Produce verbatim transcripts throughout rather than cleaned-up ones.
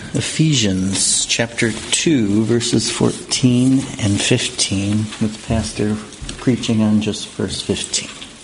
Ephesians chapter two, verses fourteen and fifteen, with Pastor preaching on just verse fifteen.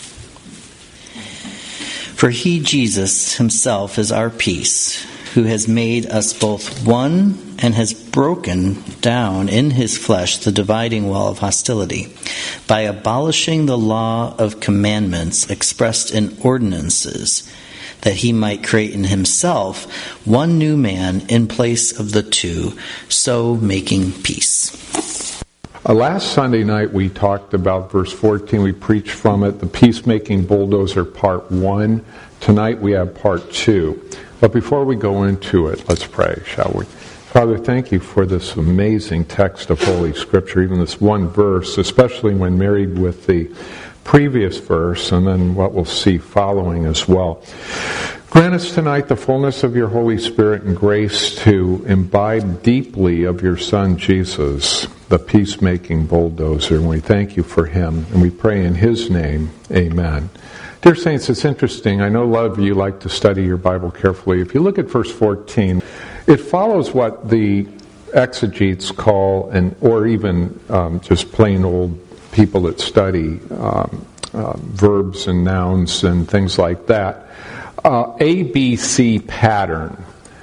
For he, Jesus, himself is our peace, who has made us both one and has broken down in his flesh the dividing wall of hostility, by abolishing the law of commandments expressed in ordinances, that he might create in himself one new man in place of the two, so making peace. Uh, last Sunday night we talked about verse fourteen. We preached from it, the Peacemaking Bulldozer part one. Tonight we have part two. But before we go into it, let's pray, shall we? Father, thank you for this amazing text of Holy Scripture, even this one verse, especially when married with the previous verse and then what we'll see following as well. Grant us tonight the fullness of your Holy Spirit and grace to imbibe deeply of your Son Jesus, the peacemaking bulldozer. And we thank you for him, and we pray in his name, amen. Dear saints, it's interesting. I know a lot of you like to study your Bible carefully. If you look at verse fourteen, it follows what the exegetes call, and or even um, just plain old people that study um, uh, verbs and nouns and things like that, uh, A B C pattern.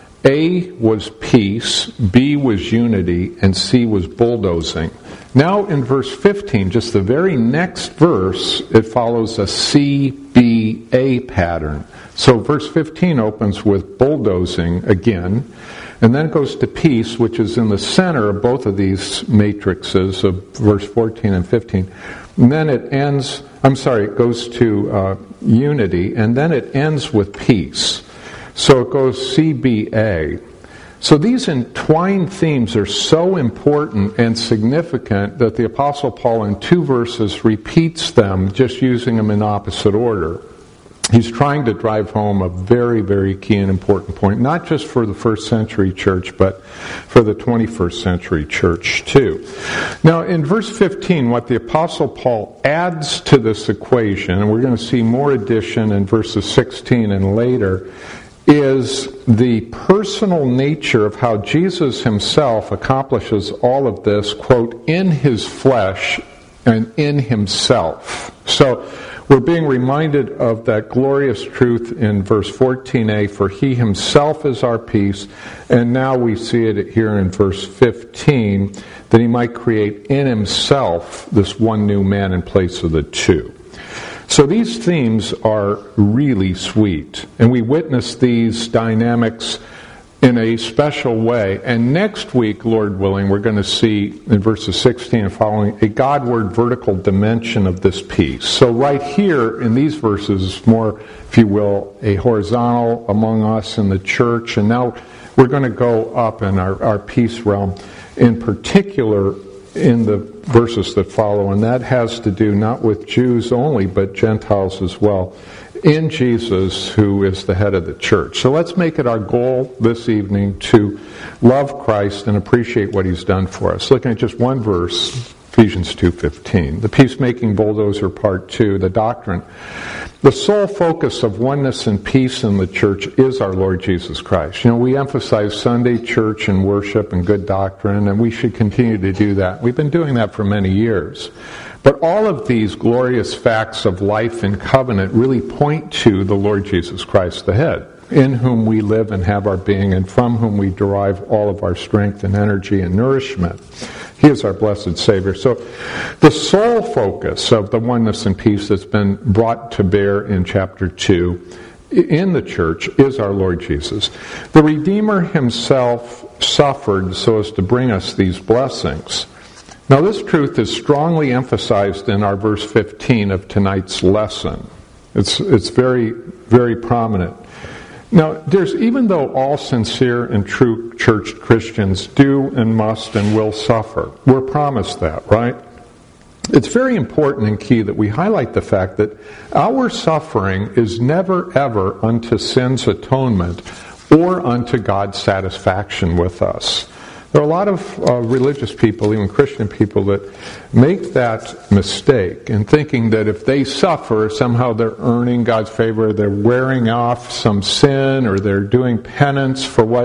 A was peace, B was unity, and C was bulldozing. Now in verse fifteen, just the very next verse, it follows a C B A pattern. So verse fifteen opens with bulldozing again, and then it goes to peace, which is in the center of both of these matrices of verse fourteen and fifteen. And then it ends, I'm sorry, it goes to uh, unity, and then it ends with peace. So it goes C B A. So these entwined themes are so important and significant that the Apostle Paul in two verses repeats them, just using them in opposite order. He's trying to drive home a very, very key and important point, not just for the first century church, but for the twenty-first century church too. Now, in verse fifteen, what the Apostle Paul adds to this equation, and we're going to see more addition in verses sixteen and later, is the personal nature of how Jesus himself accomplishes all of this, quote, in his flesh and in himself. So we're being reminded of that glorious truth in verse fourteen a, for he himself is our peace, and now we see it here in verse fifteen, that he might create in himself this one new man in place of the two. So these themes are really sweet, and we witness these dynamics in a special way. And next week, Lord willing, we're going to see in verses sixteen and following a Godward vertical dimension of this peace. So right here in these verses, more, if you will, a horizontal among us in the church, and now we're going to go up in our, our peace realm, in particular in the verses that follow, and that has to do not with Jews only, but Gentiles as well, in Jesus, who is the head of the church. So let's make it our goal this evening to love Christ and appreciate what he's done for us. Looking at just one verse, Ephesians two fifteen, the Peacemaking Bulldozer part two, the doctrine. The sole focus of oneness and peace in the church is our Lord Jesus Christ. You know, we emphasize Sunday church and worship and good doctrine, and we should continue to do that. We've been doing that for many years. But all of these glorious facts of life and covenant really point to the Lord Jesus Christ, the head, in whom we live and have our being, and from whom we derive all of our strength and energy and nourishment. He is our blessed Savior. So the sole focus of the oneness and peace that's been brought to bear in chapter two in the church is our Lord Jesus. The Redeemer himself suffered so as to bring us these blessings. Now this truth is strongly emphasized in our verse fifteen of tonight's lesson. It's, it's very, very prominent. Now, there's, even though all sincere and true church Christians do and must and will suffer, we're promised that, right? It's very important and key that we highlight the fact that our suffering is never ever unto sin's atonement or unto God's satisfaction with us. There are a lot of uh, religious people, even Christian people, that make that mistake in thinking that if they suffer, somehow they're earning God's favor, they're wearing off some sin, or they're doing penance for what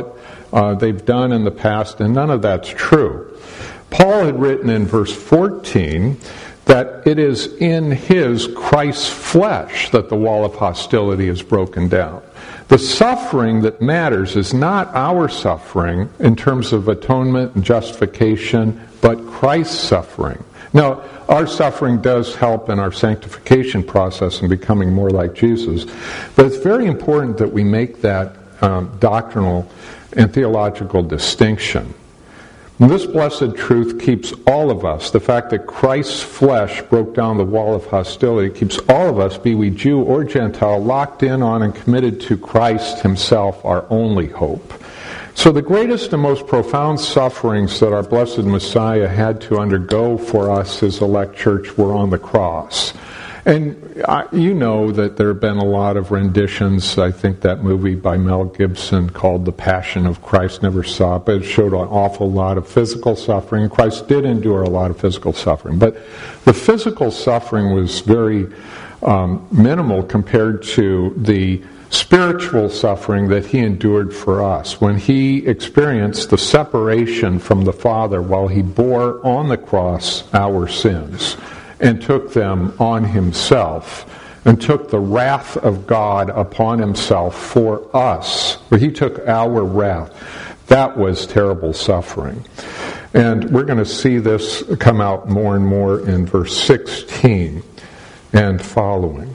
uh, they've done in the past, and none of that's true. Paul had written in verse fourteen that it is in his, Christ's flesh, that the wall of hostility is broken down. The suffering that matters is not our suffering in terms of atonement and justification, but Christ's suffering. Now, our suffering does help in our sanctification process and becoming more like Jesus, but it's very important that we make that um, doctrinal and theological distinction. And this blessed truth keeps all of us, the fact that Christ's flesh broke down the wall of hostility, keeps all of us, be we Jew or Gentile, locked in on and committed to Christ himself, our only hope. So the greatest and most profound sufferings that our blessed Messiah had to undergo for us, his elect church, were on the cross. And I, you know that there have been a lot of renditions. I think that movie by Mel Gibson called The Passion of Christ, never saw it, but it showed an awful lot of physical suffering. Christ did endure a lot of physical suffering, but the physical suffering was very um, minimal compared to the spiritual suffering that he endured for us when he experienced the separation from the Father while he bore on the cross our sins and took them on himself and took the wrath of God upon himself for us. Where he took our wrath. That was terrible suffering. And we're going to see this come out more and more in verse sixteen and following.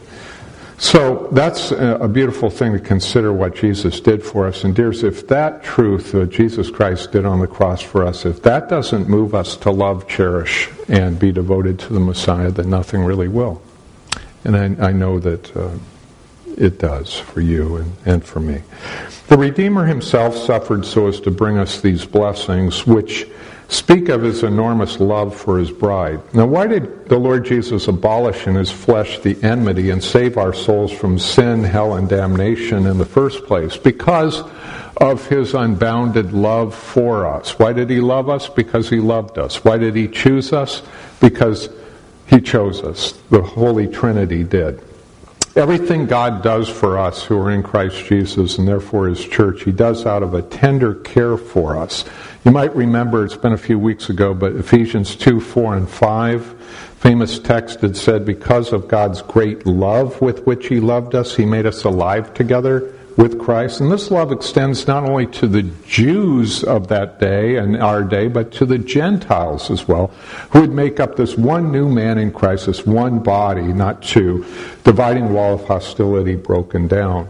So that's a beautiful thing to consider what Jesus did for us. And dears, if that truth that Jesus Christ did on the cross for us, if that doesn't move us to love, cherish, and be devoted to the Messiah, then nothing really will. And I, I know that uh, it does for you and, and for me. The Redeemer himself suffered so as to bring us these blessings, which speak of his enormous love for his bride. Now, why did the Lord Jesus abolish in his flesh the enmity and save our souls from sin, hell, and damnation in the first place? Because of his unbounded love for us. Why did he love us? Because he loved us. Why did he choose us? Because he chose us. The Holy Trinity did. Everything God does for us who are in Christ Jesus and therefore his church, he does out of a tender care for us. You might remember, it's been a few weeks ago, but Ephesians two, four, and five, famous text that said, because of God's great love with which he loved us, he made us alive together with Christ. And this love extends not only to the Jews of that day and our day, but to the Gentiles as well, who would make up this one new man in Christ, this one body, not two, dividing wall of hostility broken down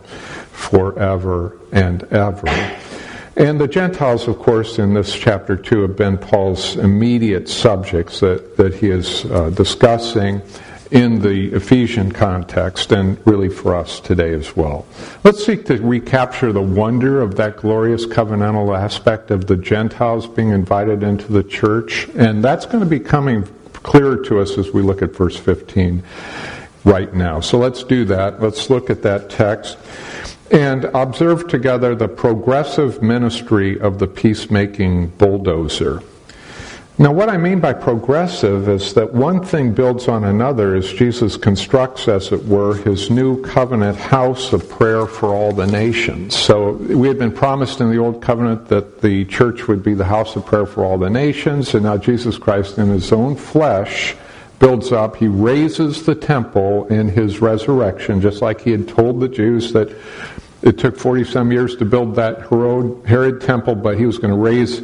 forever and ever. And the Gentiles, of course, in this chapter two have been Paul's immediate subjects that, that he is uh, discussing in the Ephesian context and really for us today as well. Let's seek to recapture the wonder of that glorious covenantal aspect of the Gentiles being invited into the church. And that's going to be coming clearer to us as we look at verse fifteen right now. So let's do that. Let's look at that text and observe together the progressive ministry of the peacemaking bulldozer. Now, what I mean by progressive is that one thing builds on another as Jesus constructs, as it were, his new covenant house of prayer for all the nations. So we had been promised in the Old Covenant that the church would be the house of prayer for all the nations, and now Jesus Christ in his own flesh builds up. He raises the temple in his resurrection, just like he had told the Jews that it took forty-some years to build that Herod temple, but he was going to raise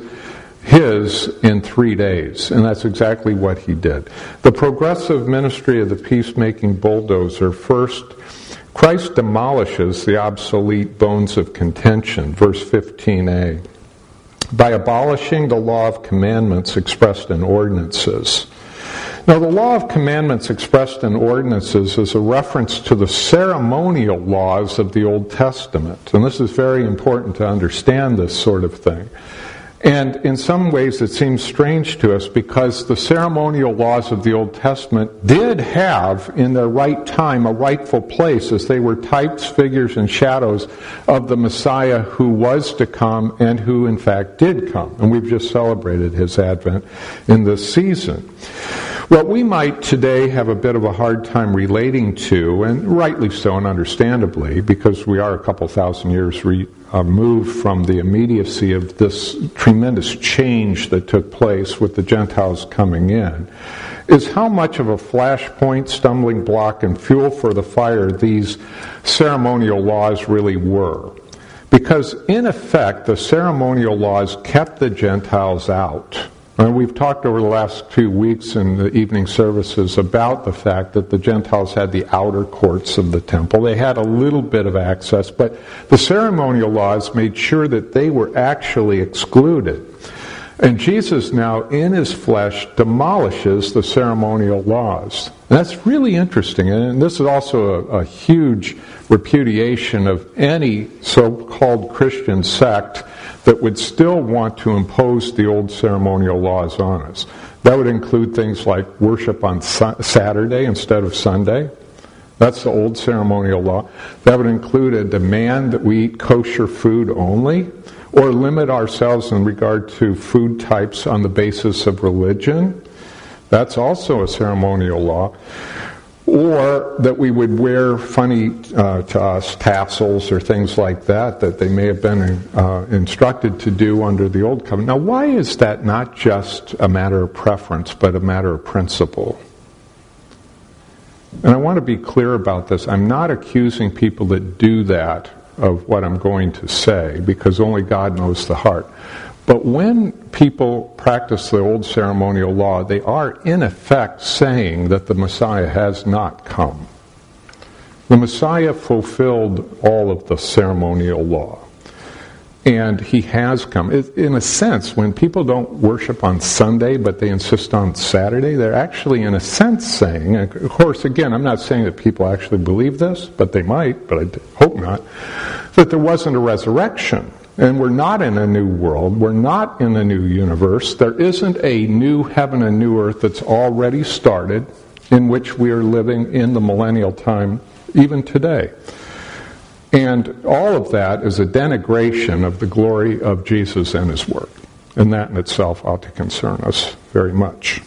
his in three days. And that's exactly what he did. The progressive ministry of the peacemaking bulldozer. First, Christ demolishes the obsolete bones of contention. Verse fifteen a. By abolishing the law of commandments expressed in ordinances. Now, the law of commandments expressed in ordinances is a reference to the ceremonial laws of the Old Testament. And this is very important to understand this sort of thing. And in some ways it seems strange to us because the ceremonial laws of the Old Testament did have in their right time a rightful place as they were types, figures, and shadows of the Messiah who was to come and who in fact did come. And we've just celebrated his advent in this season. What we might today have a bit of a hard time relating to, and rightly so and understandably, because we are a couple thousand years removed from the immediacy of this tremendous change that took place with the Gentiles coming in, is how much of a flashpoint, stumbling block, and fuel for the fire these ceremonial laws really were. Because in effect, the ceremonial laws kept the Gentiles out. And we've talked over the last two weeks in the evening services about the fact that the Gentiles had the outer courts of the temple. They had a little bit of access, but the ceremonial laws made sure that they were actually excluded. And Jesus now, in his flesh, demolishes the ceremonial laws. And that's really interesting. And this is also a, a huge repudiation of any so-called Christian sect that would still want to impose the old ceremonial laws on us. That would include things like worship on Saturday instead of Sunday. That's the old ceremonial law. That would include a demand that we eat kosher food only, or limit ourselves in regard to food types on the basis of religion. That's also a ceremonial law. Or that we would wear funny uh, to us tassels or things like that that they may have been uh, instructed to do under the Old Covenant. Now, why is that not just a matter of preference, but a matter of principle? And I want to be clear about this. I'm not accusing people that do that of what I'm going to say, because only God knows the heart. But when people practice the old ceremonial law, they are in effect saying that the Messiah has not come. The Messiah fulfilled all of the ceremonial law. And he has come. In a sense, when people don't worship on Sunday, but they insist on Saturday, they're actually, in a sense, saying, and of course, again, I'm not saying that people actually believe this, but they might, but I hope not, that there wasn't a resurrection. And we're not in a new world. We're not in a new universe. There isn't a new heaven and new earth that's already started, in which we are living in the millennial time, even today. And all of that is a denigration of the glory of Jesus and his work. And that in itself ought to concern us very much.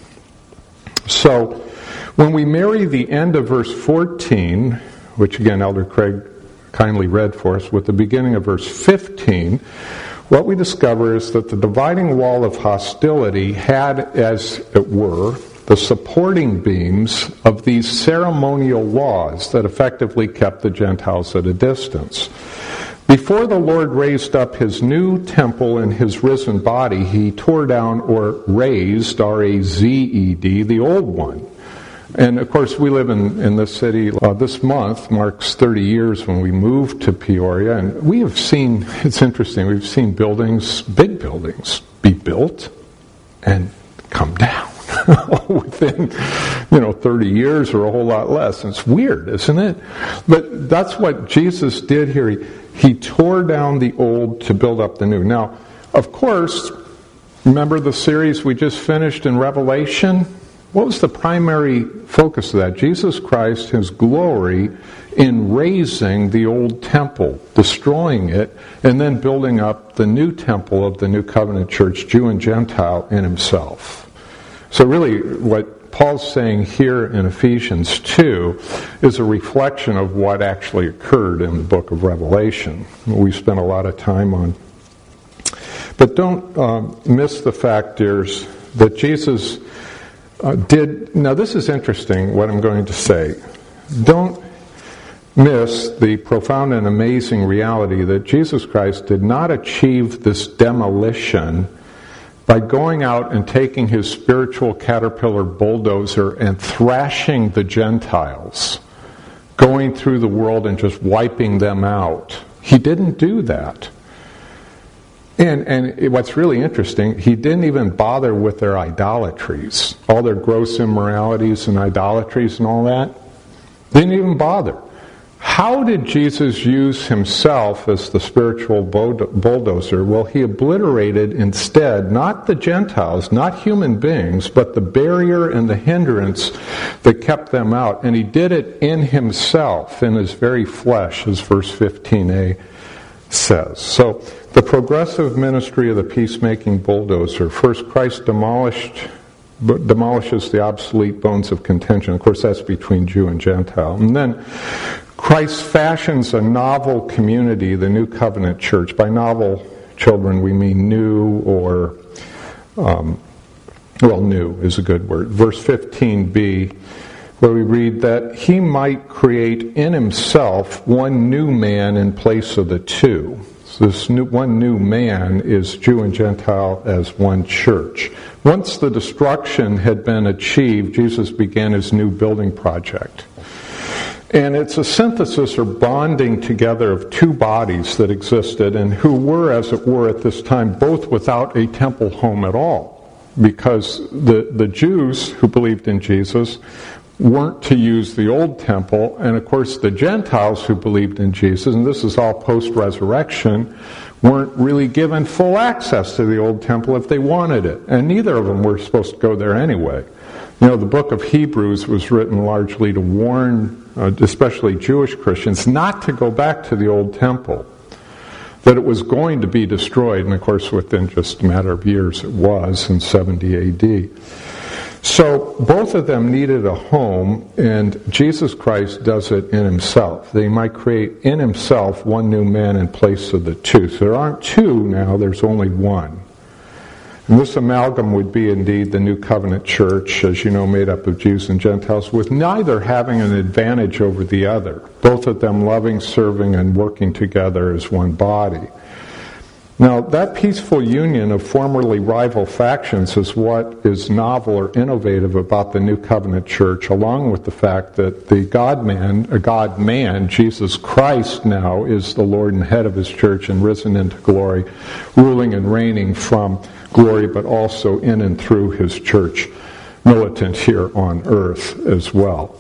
So, when we marry the end of verse fourteen, which again Elder Craig kindly read for us, with the beginning of verse fifteen, what we discover is that the dividing wall of hostility had, as it were, the supporting beams of these ceremonial laws that effectively kept the Gentiles at a distance. Before the Lord raised up his new temple in his risen body, he tore down or razed, R A Z E D, the old one. And of course, we live in, in this city. Uh, this month marks thirty years when we moved to Peoria, and we have seen, it's interesting, we've seen buildings, big buildings, be built and come down within, you know, thirty years or a whole lot less. And it's weird, isn't it? But that's what Jesus did here. He, he tore down the old to build up the new. Now, of course, remember the series we just finished in Revelation? What was the primary focus of that? Jesus Christ, his glory in raising the old temple, destroying it, and then building up the new temple of the New Covenant Church, Jew and Gentile, in himself. So really, what Paul's saying here in Ephesians two is a reflection of what actually occurred in the book of Revelation. We spent a lot of time on. But don't um, miss the fact, dears, that Jesus uh, did... Now this is interesting, what I'm going to say. Don't miss the profound and amazing reality that Jesus Christ did not achieve this demolition by going out and taking his spiritual caterpillar bulldozer and thrashing the Gentiles, going through the world and just wiping them out. He didn't do that. And, and what's really interesting, he didn't even bother with their idolatries, all their gross immoralities and idolatries and all that. Didn't even bother. How did Jesus use himself as the spiritual bulldozer? Well, he obliterated instead not the Gentiles, not human beings, but the barrier and the hindrance that kept them out. And he did it in himself, in his very flesh, as verse fifteen a says. So, the progressive ministry of the peacemaking bulldozer. First, Christ demolished demolishes the obsolete bones of contention. Of course, that's between Jew and Gentile. And then Christ fashions a novel community, the New Covenant Church. By novel, children, we mean new or, um, well, new is a good word. Verse fifteen b, where we read that he might create in himself one new man in place of the two. So this new, one new man is Jew and Gentile as one church. Once the destruction had been achieved, Jesus began his new building project. And it's a synthesis or bonding together of two bodies that existed and who were, as it were, at this time, both without a temple home at all. Because the, the Jews who believed in Jesus weren't to use the old temple, and of course the Gentiles who believed in Jesus, and this is all post-resurrection, weren't really given full access to the old temple if they wanted it. And neither of them were supposed to go there anyway. You know, the book of Hebrews was written largely to warn, uh, especially Jewish Christians, not to go back to the old temple, that it was going to be destroyed, and of course within just a matter of years it was, in seventy A D. So both of them needed a home, and Jesus Christ does it in himself. They might create in himself one new man in place of the two. So there aren't two now, there's only one. And this amalgam would be indeed the New Covenant Church, as you know, made up of Jews and Gentiles, with neither having an advantage over the other. Both of them loving, serving, and working together as one body. Now, that peaceful union of formerly rival factions is what is novel or innovative about the New Covenant Church, along with the fact that the God-man, a God-man, Jesus Christ now is the Lord and head of his church and risen into glory, ruling and reigning from glory, but also in and through his church, militant here on earth as well.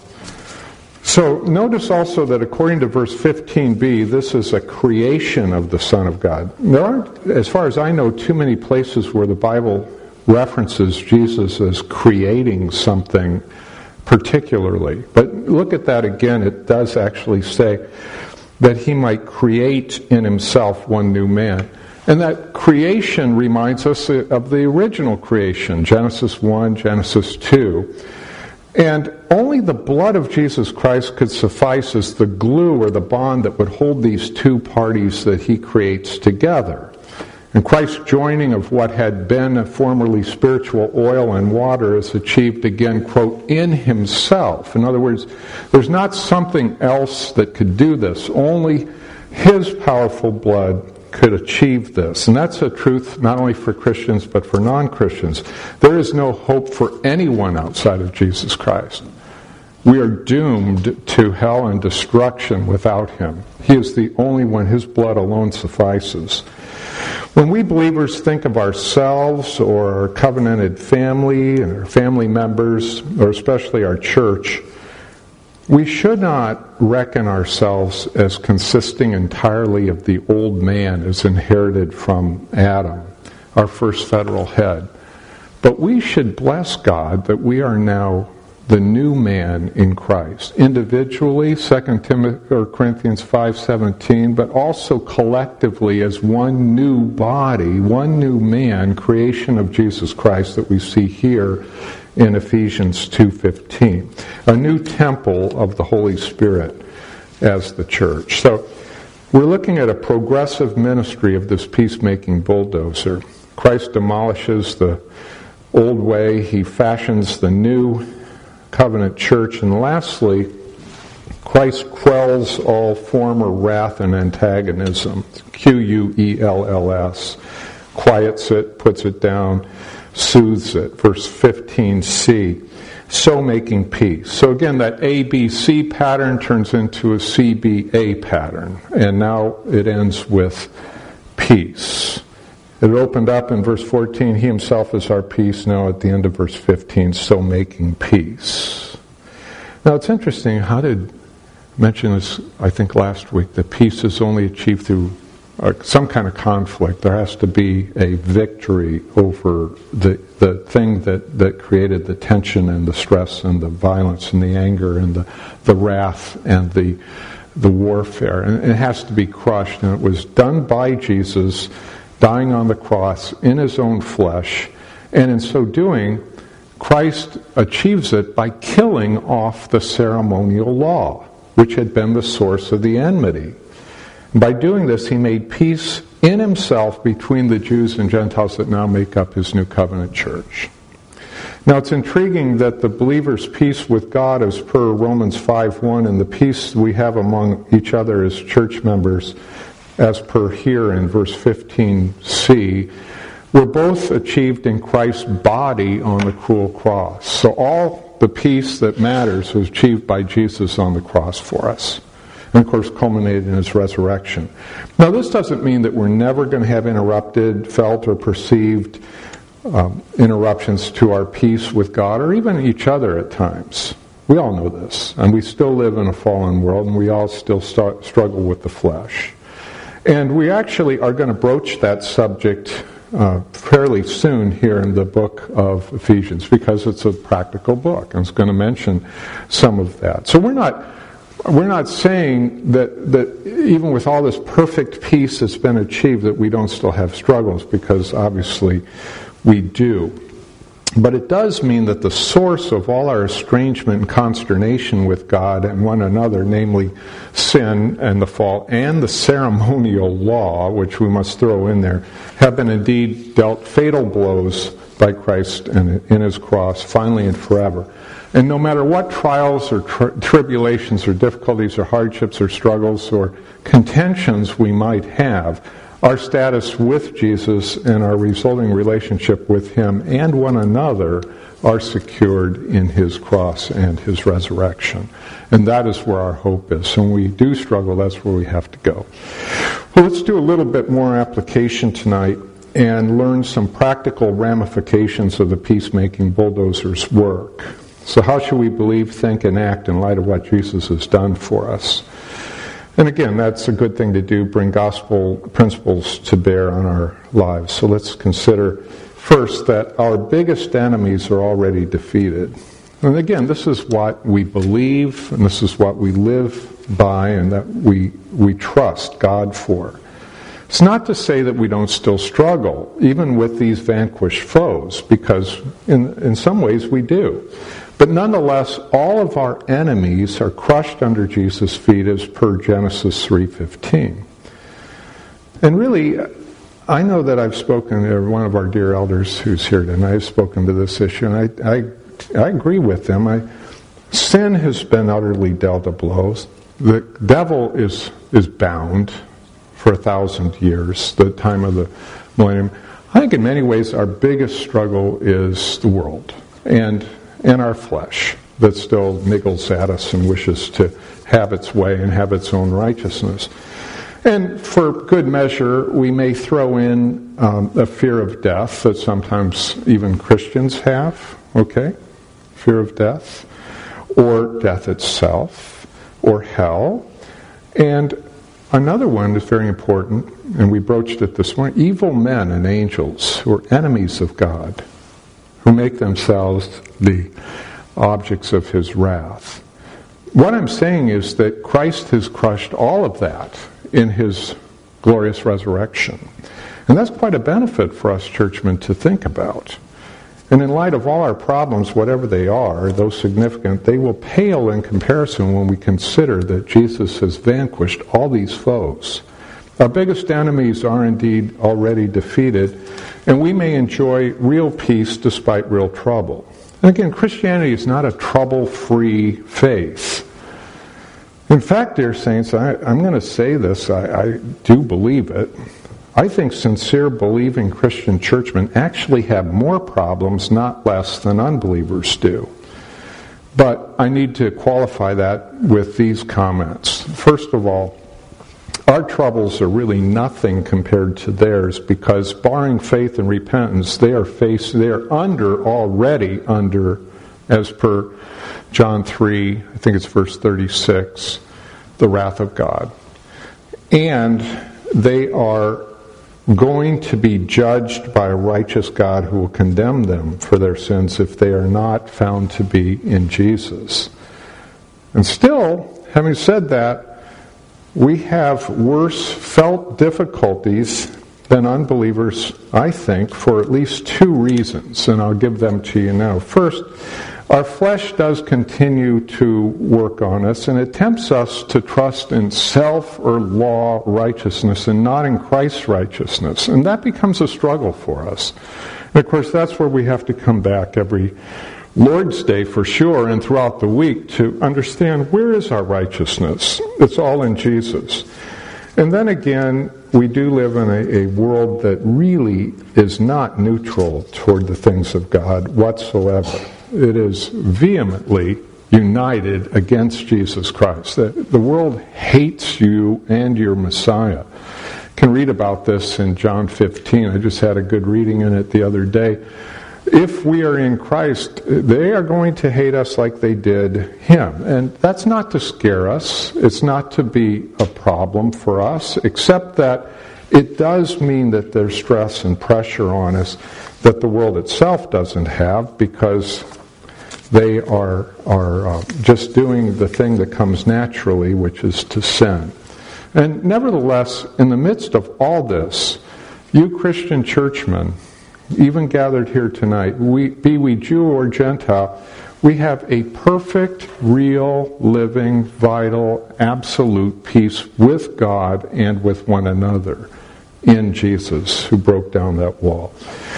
So notice also that according to verse fifteen b, this is a creation of the Son of God. There aren't, as far as I know, too many places where the Bible references Jesus as creating something particularly. But look at that again. It does actually say that he might create in himself one new man. And that creation reminds us of the original creation, Genesis one, Genesis two. And only the blood of Jesus Christ could suffice as the glue or the bond that would hold these two parties that he creates together. And Christ's joining of what had been a formerly spiritual oil and water is achieved again, quote, in himself. In other words, there's not something else that could do this. Only his powerful blood could achieve this. And that's a truth not only for Christians but for non-Christians. There is no hope for anyone outside of Jesus Christ. We are doomed to hell and destruction without him. He is the only one. His blood alone suffices. When we believers think of ourselves or our covenanted family and our family members, or especially our church, we should not reckon ourselves as consisting entirely of the old man as inherited from Adam, our first federal head. But we should bless God that we are now the new man in Christ. Individually, Second Corinthians five seventeen, but also collectively as one new body, one new man, creation of Jesus Christ that we see here in Ephesians two fifteen. A new temple of the Holy Spirit as the church. So we're looking at a progressive ministry of this peacemaking bulldozer. Christ demolishes the old way. He fashions the new covenant church. And lastly, Christ quells all former wrath and antagonism. Q U E L L S. Quiets it, puts it down, soothes it. Verse fifteen c, so making peace. So again, that A B C pattern turns into a C B A pattern. And now it ends with peace. It opened up in verse fourteen, he himself is our peace. Now at the end of verse fifteen, so making peace. Now it's interesting, how did mention this, I think last week, that peace is only achieved through uh, some kind of conflict. There has to be a victory over the the thing that, that created the tension and the stress and the violence and the anger and the, the wrath and the the warfare. And it has to be crushed. And it was done by Jesus, dying on the cross in his own flesh. And in so doing, Christ achieves it by killing off the ceremonial law, which had been the source of the enmity. By doing this, he made peace in himself between the Jews and Gentiles that now make up his new covenant church. Now, it's intriguing that the believer's peace with God, as per Romans five one, and the peace we have among each other as church members, as per here in verse fifteen c, were both achieved in Christ's body on the cruel cross. So all the peace that matters was achieved by Jesus on the cross for us. And of course culminated in his resurrection. Now this doesn't mean that we're never going to have interrupted, felt, or perceived um, interruptions to our peace with God, or even each other at times. We all know this. And we still live in a fallen world, and we all still start, struggle with the flesh. And we actually are going to broach that subject uh, fairly soon here in the book of Ephesians, because it's a practical book, and it's going to mention some of that. So we're not we're not saying that that even with all this perfect peace that's been achieved, that we don't still have struggles, because obviously we do. But it does mean that the source of all our estrangement and consternation with God and one another, namely sin and the fall and the ceremonial law, which we must throw in there, have been indeed dealt fatal blows by Christ and in his cross, finally and forever. And no matter what trials or tri- tribulations or difficulties or hardships or struggles or contentions we might have, our status with Jesus and our resulting relationship with him and one another are secured in his cross and his resurrection. And that is where our hope is. So when we do struggle, that's where we have to go. Well, let's do a little bit more application tonight and learn some practical ramifications of the peacemaking bulldozer's work. So how should we believe, think, and act in light of what Jesus has done for us? And again, that's a good thing to do, bring gospel principles to bear on our lives. So let's consider first that our biggest enemies are already defeated. And again, this is what we believe, and this is what we live by, and that we we trust God for. It's not to say that we don't still struggle, even with these vanquished foes, because in in some ways we do. But nonetheless, all of our enemies are crushed under Jesus' feet, as per Genesis three fifteen. And really, I know that I've spoken to one of our dear elders who's here tonight. I've spoken to this issue, and I, I, I agree with them. I, sin has been utterly dealt a blow. The devil is is bound for a thousand years, the time of the millennium. I think in many ways our biggest struggle is the world and and our flesh that still niggles at us and wishes to have its way and have its own righteousness. And for good measure, we may throw in um, a fear of death that sometimes even Christians have, okay? Fear of death, or death itself, or hell. And another one is very important, and we broached it this morning: evil men and angels who are enemies of God, who make themselves the objects of his wrath. What I'm saying is that Christ has crushed all of that in his glorious resurrection. And that's quite a benefit for us churchmen to think about. And in light of all our problems, whatever they are, though significant, they will pale in comparison when we consider that Jesus has vanquished all these foes. Our biggest enemies are indeed already defeated, and we may enjoy real peace despite real trouble. And again, Christianity is not a trouble-free faith. In fact, dear saints, I, I'm going to say this, I, I do believe it. I think sincere, believing Christian churchmen actually have more problems, not less, than unbelievers do. But I need to qualify that with these comments. First of all, our troubles are really nothing compared to theirs, because barring faith and repentance, they are faced, they are under, already under, as per John three, I think it's verse thirty-six, the wrath of God. And they are going to be judged by a righteous God who will condemn them for their sins if they are not found to be in Jesus. And still, having said that, we have worse felt difficulties than unbelievers, I think, for at least two reasons, and I'll give them to you now. First, our flesh does continue to work on us, and it tempts us to trust in self or law righteousness and not in Christ's righteousness. And that becomes a struggle for us. And of course, that's where we have to come back every Lord's Day for sure, and throughout the week, to understand where is our righteousness. It's all in Jesus. And then again, we do live in a, a world that really is not neutral toward the things of God whatsoever. It is vehemently united against Jesus Christ. The, the world hates you and your Messiah. You can read about this in John fifteen. I just had a good reading in it the other day. If we are in Christ, they are going to hate us like they did him. And that's not to scare us. It's not to be a problem for us, except that it does mean that there's stress and pressure on us that the world itself doesn't have, because they are, are uh, just doing the thing that comes naturally, which is to sin. And nevertheless, in the midst of all this, you Christian churchmen, even gathered here tonight, we, be we Jew or Gentile, we have a perfect, real, living, vital, absolute peace with God and with one another in Jesus, who broke down that wall.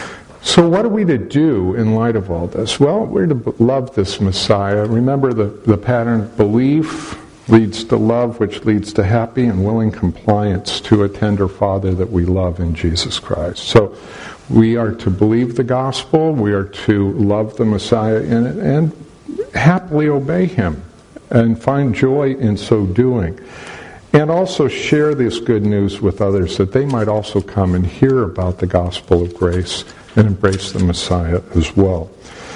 So what are we to do in light of all this? Well, we're to love this Messiah. Remember the, the pattern of belief leads to love, which leads to happy and willing compliance to a tender Father that we love in Jesus Christ. So we are to believe the gospel, we are to love the Messiah in it, and happily obey him, and find joy in so doing. And also share this good news with others, that they might also come and hear about the gospel of grace and embrace the Messiah as well.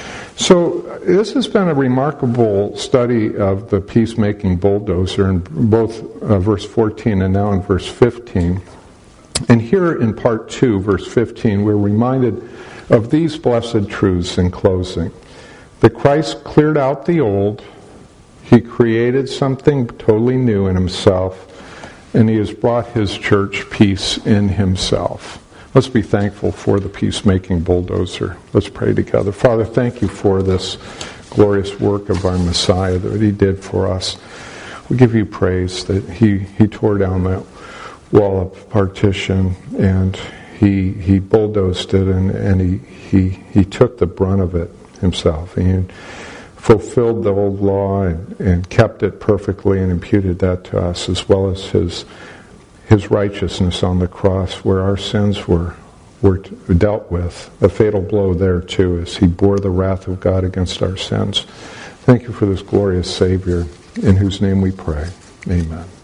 So this has been a remarkable study of the peacemaking bulldozer in both uh, verse fourteen and now in verse fifteen. And here in part two, verse fifteen, we're reminded of these blessed truths in closing. That Christ cleared out the old, he created something totally new in himself, and he has brought his church peace in himself. Let's be thankful for the peacemaking bulldozer. Let's pray together. Father, thank you for this glorious work of our Messiah that he did for us. We give you praise that he, he tore down that wall of partition, and he he bulldozed it, and, and he, he, he took the brunt of it himself. He fulfilled the old law and, and kept it perfectly and imputed that to us, as well as his his righteousness on the cross, where our sins were were dealt with. A fatal blow there too, as he bore the wrath of God against our sins. Thank you for this glorious Savior, in whose name we pray. Amen.